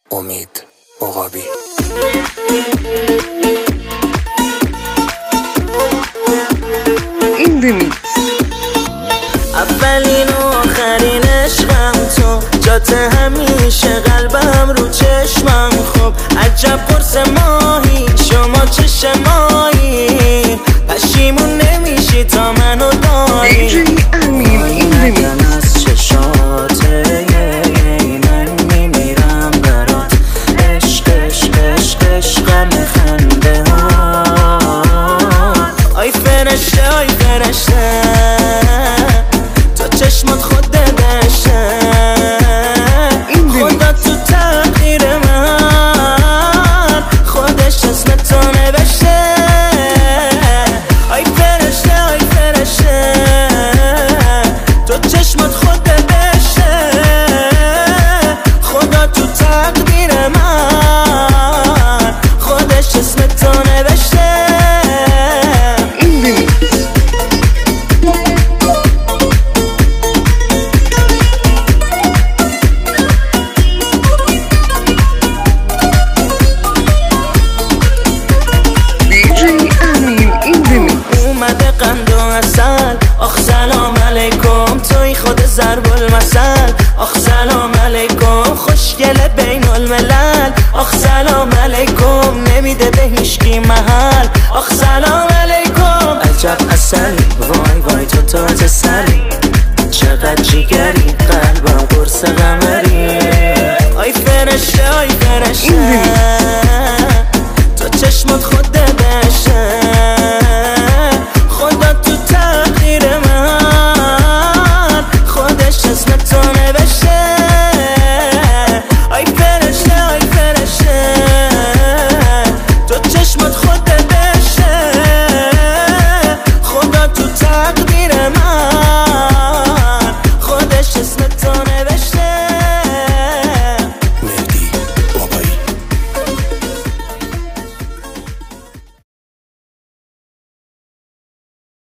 امید عقابی. این دمی اولین و آخرین عشقم تو، جات همیشه قلبم رو چشمم خوب. عجب قرص ماهی شما چه ماهی، پشیمون نمیشی تا منو داری. دیجی امین این دمی از چشاته من میمیرم برات، عشق عشق عشق عشقم خنده ها. آی فرشته آی فرشته، تو چشمات خود دشته، خدا تو تقدیر من خودش اسم تو نوشته. آی فرشته آی فرشته، تو چشمات خود دشته، خدا تو تقدیر من خودش اسم تو نوشته. اومده قند و عسل، آخ سلام علیکم، توی خود ضرب المثل. آخ سلام علیکم، خوشگل بین الملل. آخ سلام علیکم، نمیده به هیشکی محل. آخ سلام علیکم، عجب عسلی، وای وای تو تازه سری، چقدر جیگری، قلبم قرص قمری. آی فرشته آی فرشته،